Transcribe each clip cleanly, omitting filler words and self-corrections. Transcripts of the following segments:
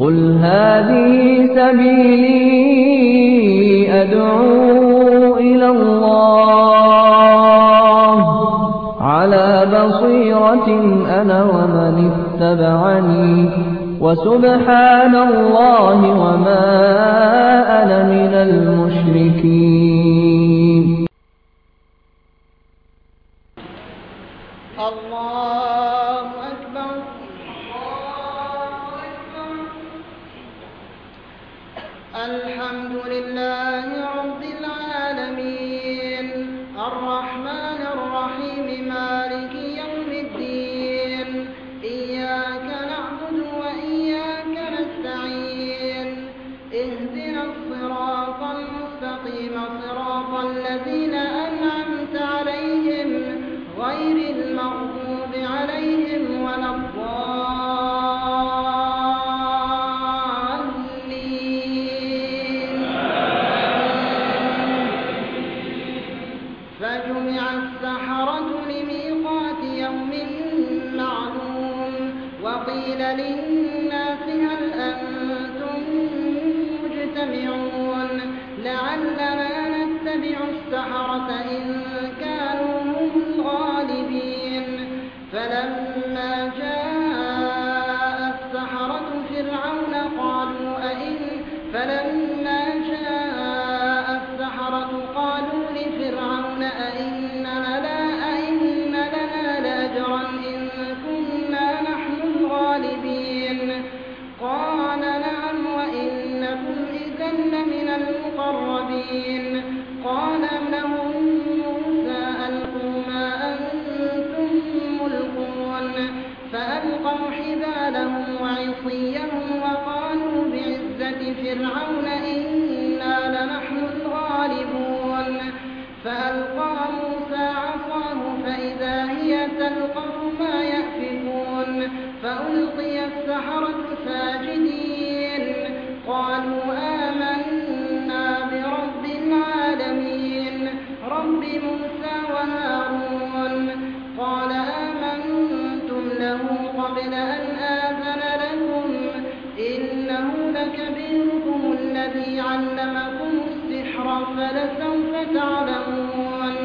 قُلْ هَٰذِهِ سَبِيلِي أَدْعُو إِلَى اللَّهِ ۚ عَلَىٰ بَصِيرَةٍ أَنَا وَمَنِ اتَّبَعَنِي ۖ وَسُبْحَانَ اللَّهِ وَمَا أَنَا مِنَ الْمُشْرِكِينَ. الله أكبر. الحمد لله رب العالمين، الرحمن الرحيم، مالك يوم الدين، إياك نعبد وإياك نستعين، اهدنا الصراط المستقيم، صراط الذين أنعمت عليهم غير المغضوب عليهم ولا الضالين. فجمع السحرة لميقات يوم معلوم، وقيل للناس هل أنتم مجتمعون لعلنا نتبع السحرة إن كانوا هم الغالبين. فلما جاء السحرة فرعون قالوا لفرعون أئن لنا لأجرا إن كنا نحن الغالبين. قال نعم وإنكم إذا لمن المقربين. قال لهم موسى ألقوا ما أنتم ملقون، فألقوا حبالهم وعصيهم وقالوا بعزة فرعون إنا لنحن الغالبون. فألقى موسى عصاه فإذا هي تلقف ما يأفكون، فألقي السحرة ساجدين قالوا آمنا برب العالمين رب موسى وهارون. قال آمنتم له قبل أن آذن لكم إنه لكبيركم الذي علمكم السحر فلسوف تعلمون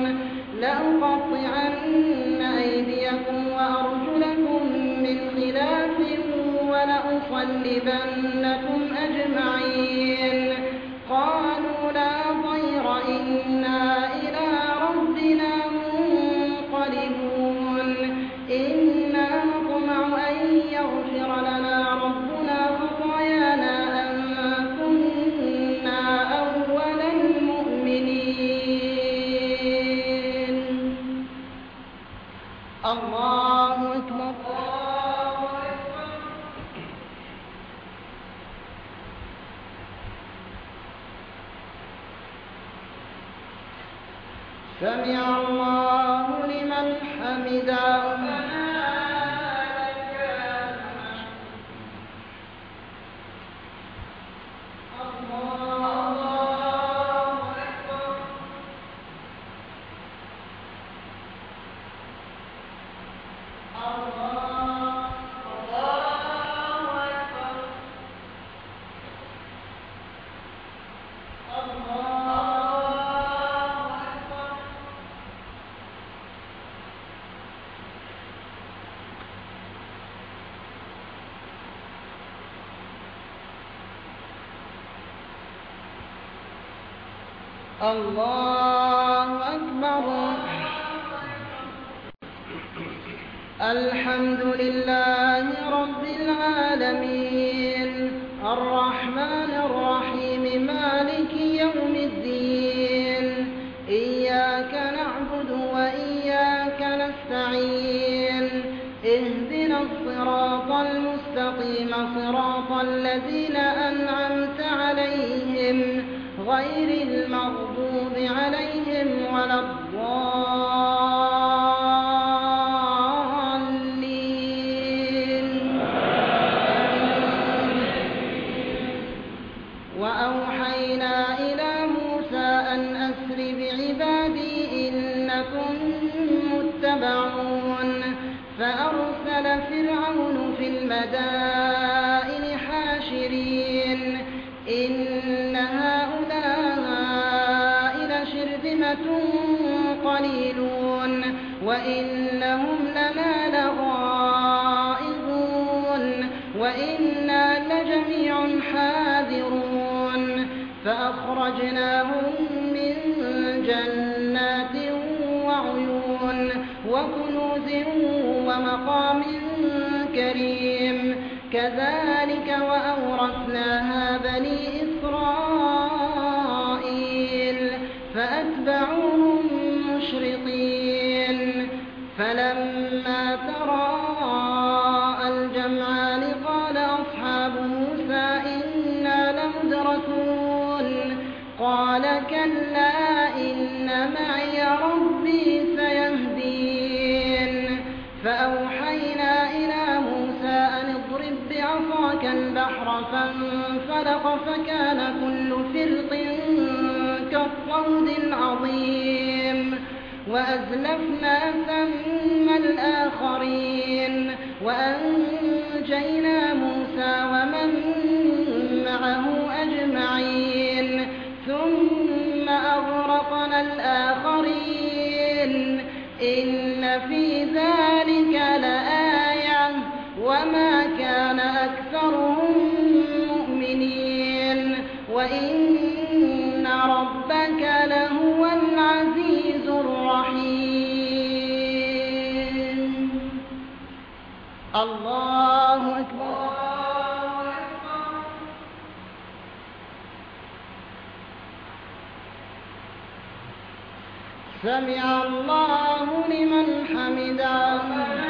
لأقطعن أيديكم وأرجلكم من خلاف ولأصلبنكم أجمعين. قالوا لا ضير إنا إلى ربنا منقلبون. إنا نطمع أن يغفر لنا ربنا خطايانا أن كنا أول المؤمنين. الله أكبر. سمع الله لمن حمده. الله أكبر. الحمد لله رب العالمين، الرحمن الرحيم، مالك يوم الدين، إياك نعبد وإياك نستعين، اهدنا الصراط المستقيم، صراط الذين أنعمت عليهم غير المغضوب عليهم ولا الضالين. وأوحينا إلى موسى أن أسر بعبادي إنكم متبعون. فأرسل فرعون في المدائن حاشرين الحاشرين إن هؤلاء لشرذمة قليلون وإنهم لنا لغائظون وإنا لجميع حاذرون فأخرجناهم من جنات وعيون وكنوز ومقام كريم كذلك وأورثناها بني إسرائيل فأتبعوهم مشرقين فلما تراءى الجمعان قال أصحاب موسى إنا لمدركون قال كلا إن معي ربي سيهدين فأوحينا إلى موسى أن اضرب بعصاك البحر فانفلق فكان كل فرق كالطود العظيم وأزلفنا ثم الآخرين وأنجينا موسى ومن معه أجمعين ثم أغرقنا الآخرين إن في ذلك لآية وما كان أكثرهم مؤمنين وإن ربك لهو العزيز الرحيم. الله أكبر. سمع الله لمن حمده.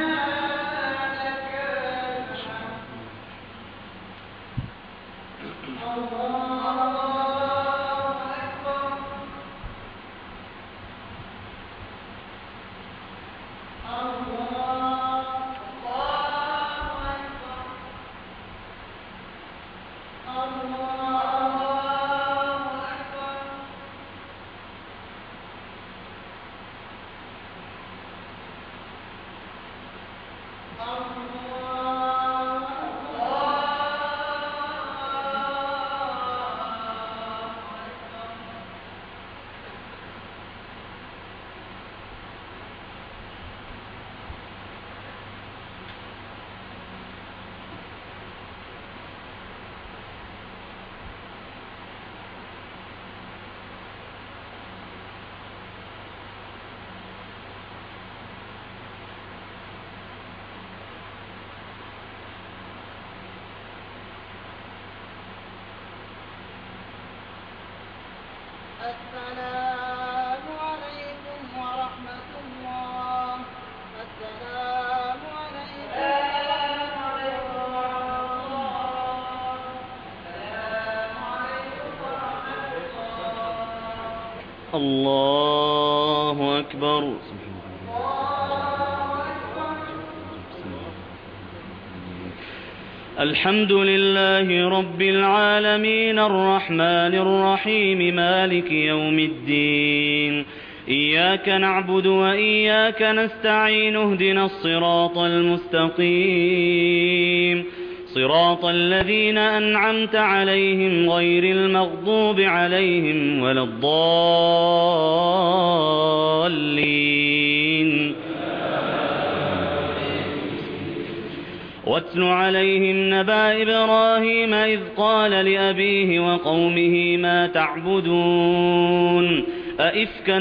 السلام عليكم ورحمة الله. السلام عليكم ورحمة الله. السلام عليكم ورحمة الله. الله أكبر. الحمد لله رب العالمين الرحمن الرحيم مالك يوم الدين إياك نعبد وإياك نستعين اهدنا الصراط المستقيم صراط الذين أنعمت عليهم غير المغضوب عليهم ولا الضالين واتل عليهم نبأ إبراهيم إذ قال لأبيه وقومه ما تعبدون أئفكا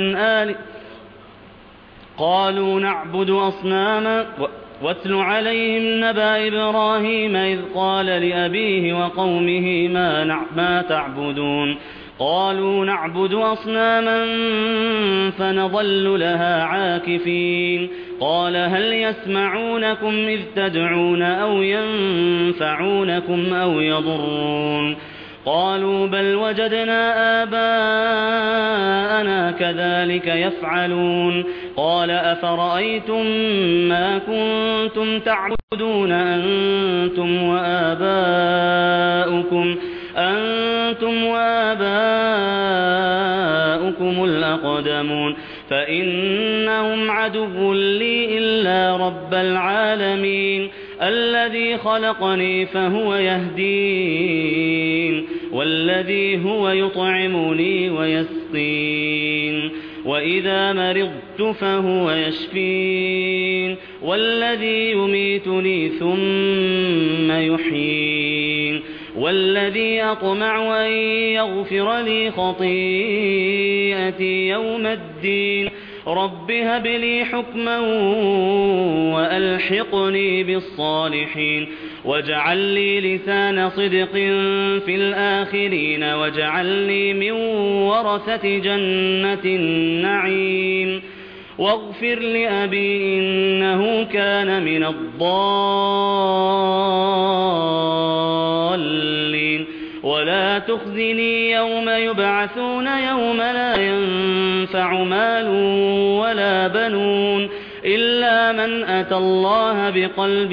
قالوا نعبد أصناما واتل عليهم نبأ إبراهيم إذ قال لأبيه وقومه ما تعبدون قالوا نعبد أصناما فنظل لها عاكفين قال هل يسمعونكم إذ تدعون أو ينفعونكم أو يضرون قالوا بل وجدنا آباءنا كذلك يفعلون قال أفرأيتم ما كنتم تعبدون أنتم وآباؤكم الأقدمون فإنهم عدو لي إلا رب العالمين الذي خلقني فهو يهدين والذي هو يطعمني ويسقين وإذا مرضت فهو يشفين والذي يميتني ثم يحيين والذي أطمع أن يغفر لي خطيئتي يوم الدين رب هب لي حكما وألحقني بالصالحين واجعل لي لسان صدق في الآخرين واجعلني من ورثة جنة النعيم واغفر لأبي إنه كان من الضالين ولا تخزني يوم يبعثون يوم لا ينفع مال ولا بنون إلا من أتى الله بقلب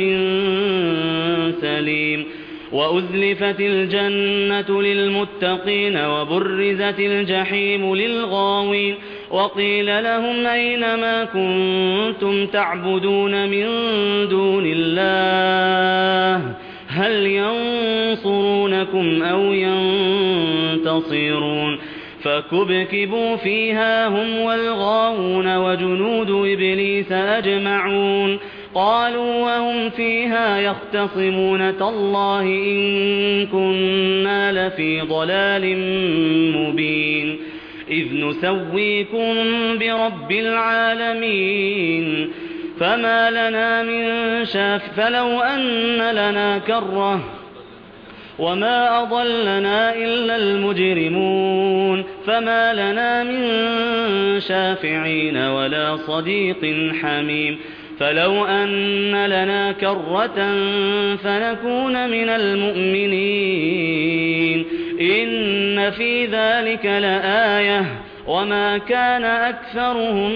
سليم وأزلفت الجنة للمتقين وبرزت الجحيم للغاوين وقيل لهم أين ما كنتم تعبدون من دون الله هل ينصرونكم أو ينتصرون فكبكبوا فيها هم والغاوون وجنود إبليس أجمعون قالوا وهم فيها يختصمون تالله إن كنا لفي ضلال مبين إذ نسويكم برب العالمين فما لنا من فلو أن لنا كرة وما أضلنا إلا المجرمون فما لنا من شافعين ولا صديق حميم فلو أن لنا كرة فنكون من المؤمنين إن في ذلك لآية وما كان أكثرهم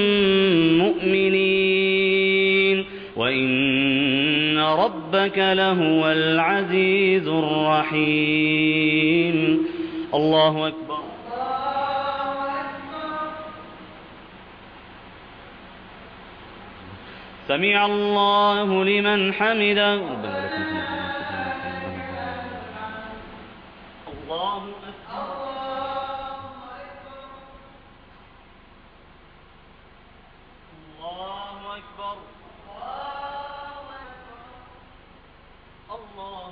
مؤمنين وإن ربك لهو العزيز الرحيم الله أكبر سمع الله لمن حمده الله أكبر الله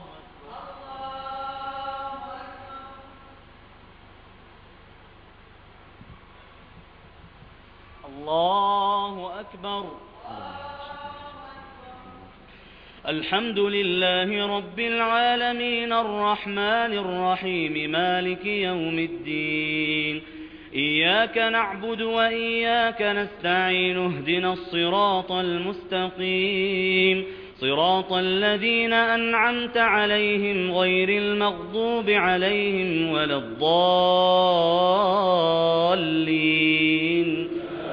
أكبر الله أكبر الحمد لله رب العالمين الرحمن الرحيم مالك يوم الدين إياك نعبد وإياك نستعين اهدنا الصراط المستقيم صراط الذين أنعمت عليهم غير المغضوب عليهم ولا الضالين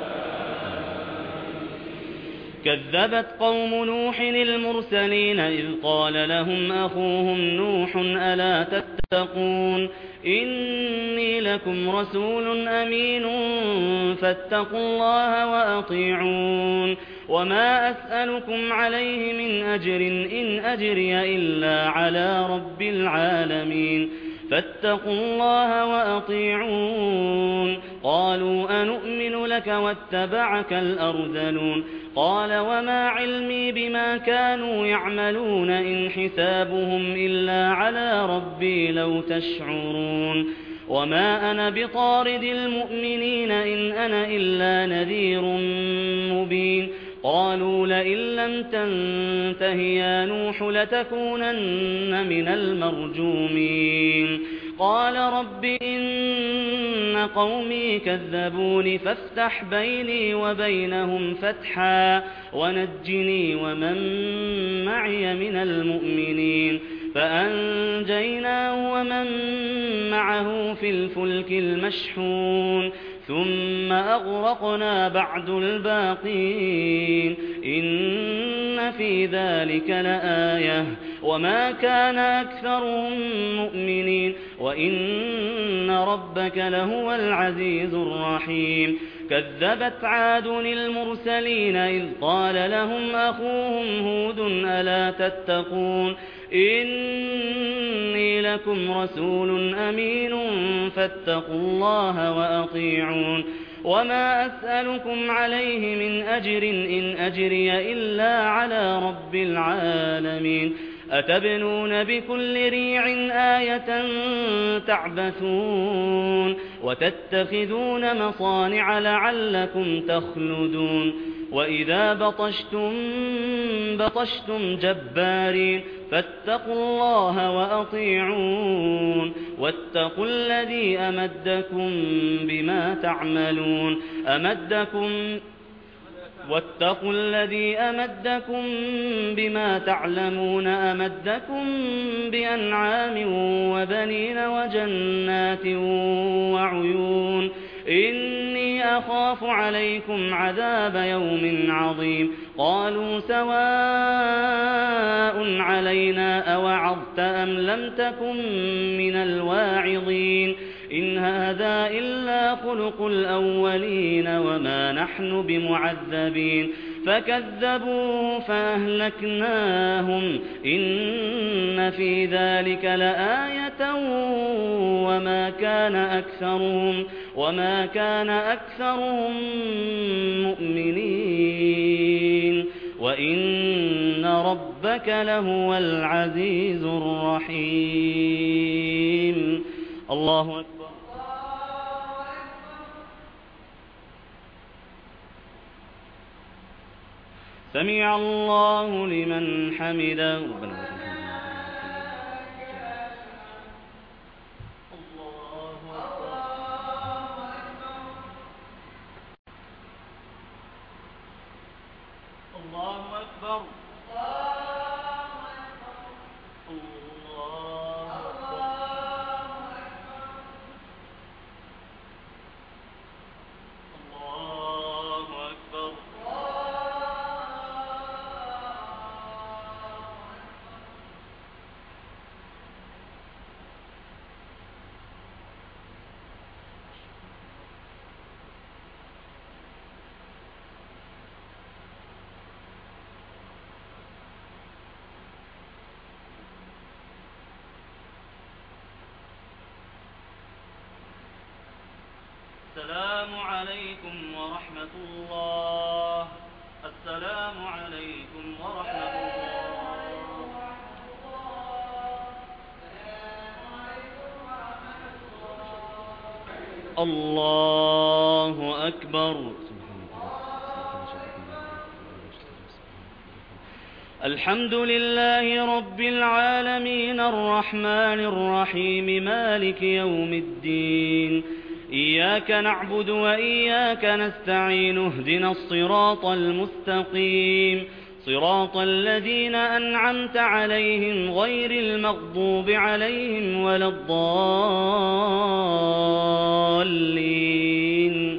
كذبت قوم نوح المرسلين إذ قال لهم أخوهم نوح ألا تتقون إني لكم رسول أمين فاتقوا الله وأطيعون وما أسألكم عليه من أجر إن أجري إلا على رب العالمين فاتقوا الله وأطيعون قالوا أنؤمن لك واتبعك الأرذلون قال وما علمي بما كانوا يعملون إن حسابهم إلا على ربي لو تشعرون وما أنا بطارد المؤمنين إن أنا إلا نذير مبين قالوا لئن لم تنته يا نوح لتكونن من المرجومين قال رب إن قومي كذبوني فافتح بيني وبينهم فتحا ونجني ومن معي من المؤمنين فأنجيناه ومن معه في الفلك المشحون ثم أغرقنا بعد الباقين إن في ذلك لآية وما كان أكثرهم مؤمنين وإن ربك لهو العزيز الرحيم كذبت عاد المرسلين إذ قال لهم أخوهم هود ألا تتقون إني لكم رسول أمين فاتقوا الله وأطيعون وما أسألكم عليه من أجر إن أجري إلا على رب العالمين أتبنون بكل ريع آية تعبثون وتتخذون مصانع لعلكم تخلدون وإذا بطشتم جبارين فاتقوا الله وأطيعون واتقوا الذي أمدكم بما تعملون واتقوا الذي أمدكم بما تعلمون أمدكم بأنعام وبنين وجنات وعيون إني أخاف عليكم عذاب يوم عظيم قالوا سواء علينا أوعظت أم لم تكن من الواعظين إن هذا إلا خلق الأولين وما نحن بمعذبين فكذبوه فأهلكناهم إن في ذلك لآية وما كان أكثرهم مؤمنين وإن ربك لهو العزيز الرحيم الله أكبر سمع الله لمن حمده ربنا الله أكبر السلام عليكم ورحمة الله. السلام عليكم ورحمة الله. الله أكبر. الحمد لله رب العالمين الرحمن الرحيم مالك يوم الدين. إياك نعبد وإياك نستعين اهدنا الصراط المستقيم صراط الذين أنعمت عليهم غير المغضوب عليهم ولا الضالين.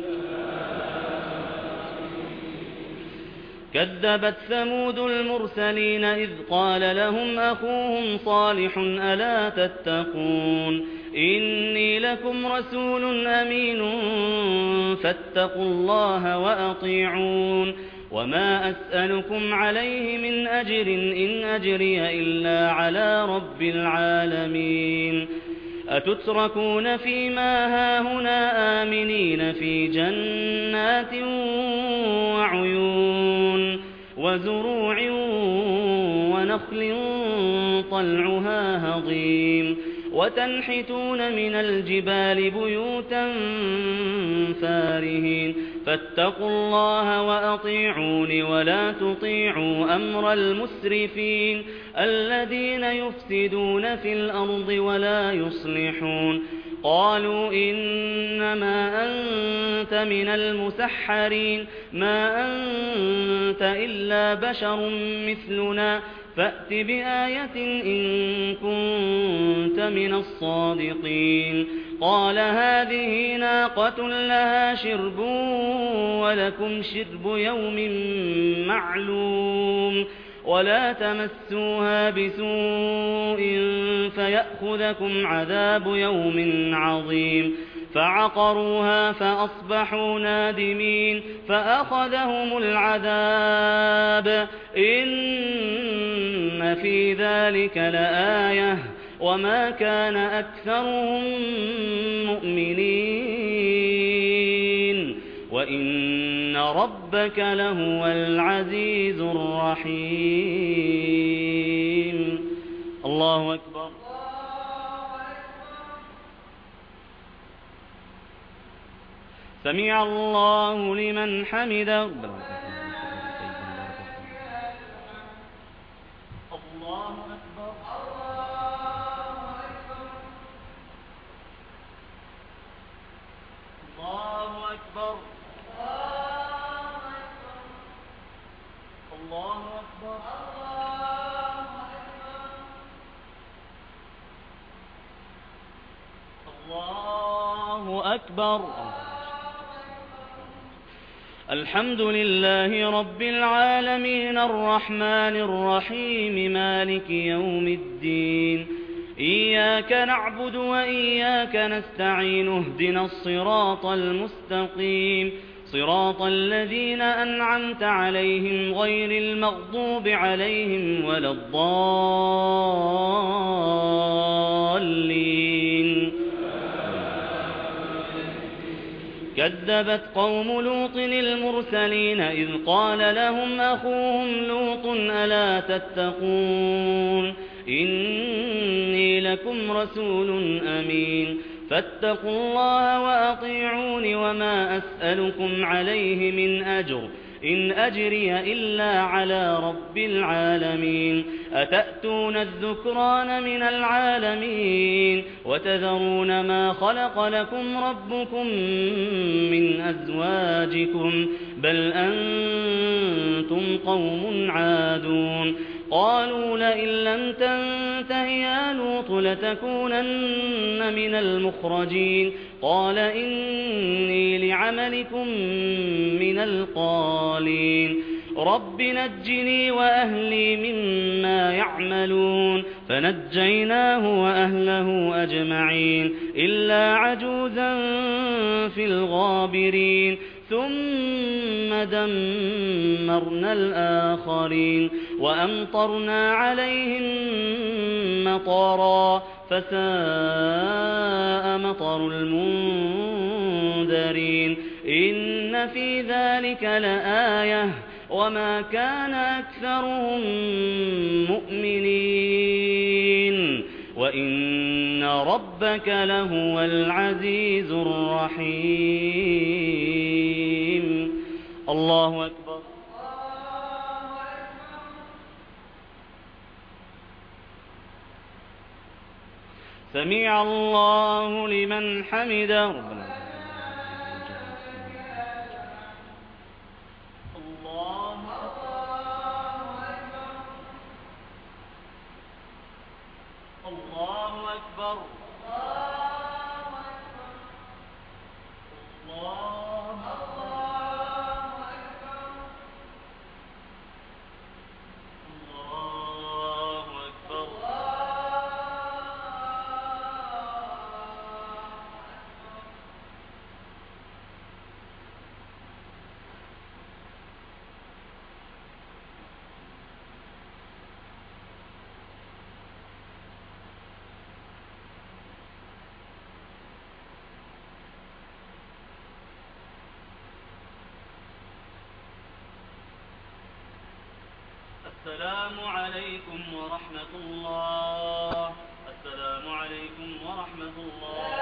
كذبت ثمود المرسلين إذ قال لهم أخوهم صالح ألا تتقون إني لكم رسول أمين فاتقوا الله وأطيعون وما أسألكم عليه من أجر إن أجري إلا على رب العالمين. أتتركون فيما هاهنا آمنين في جنات وعيون وزروع ونخل طلعها هضيم وتنحتون من الجبال بيوتا فارهين فاتقوا الله وأطيعون ولا تطيعوا أمر المسرفين الذين يفسدون في الأرض ولا يصلحون. قالوا إنما أنت من المسحرين ما أنت إلا بشر مثلنا فأت بآية إن كنت من الصادقين. قال هذه ناقة لها شرب ولكم شرب يوم معلوم ولا تمسوها بسوء فيأخذكم عذاب يوم عظيم. فعقروها فأصبحوا نادمين فأخذهم العذاب إن في ذلك لآية وما كان أكثرهم مؤمنين وإن ربك لهو العزيز الرحيم. الله أكبر. سمع الله لمن حمده. الله أكبر. الله أكبر. الله أكبر. الله أكبر. الحمد لله رب العالمين الرحمن الرحيم مالك يوم الدين إياك نعبد وإياك نستعين اهدنا الصراط المستقيم صراط الذين أنعمت عليهم غير المغضوب عليهم ولا الضالين. كذبت قوم لوط المرسلين إذ قال لهم أخوهم لوط ألا تتقون إني لكم رسول أمين فاتقوا الله وأطيعون وما أسألكم عليه من أجر إن أجري إلا على رب العالمين أتأتون الذكران من العالمين وتذرون ما خلق لكم ربكم من أزواجكم بل أنتم قوم عادون. قالوا لئن لم تنته يا لوط لتكونن من المخرجين قال إني لعملكم من القالين رب نجني وأهلي مما يعملون فنجيناه وأهله أجمعين إلا عجوزا في الغابرين ثم دمرنا الآخرين وأمطرنا عليهم مطرا فساء مطر المنذرين إن في ذلك لآية وما كان أكثرهم مؤمنين وإن ربك لهو العزيز الرحيم. الله أكبر. سمع الله لمن حمده. ربنا الله أكبر. السلام عليكم ورحمة الله. السلام عليكم ورحمة الله.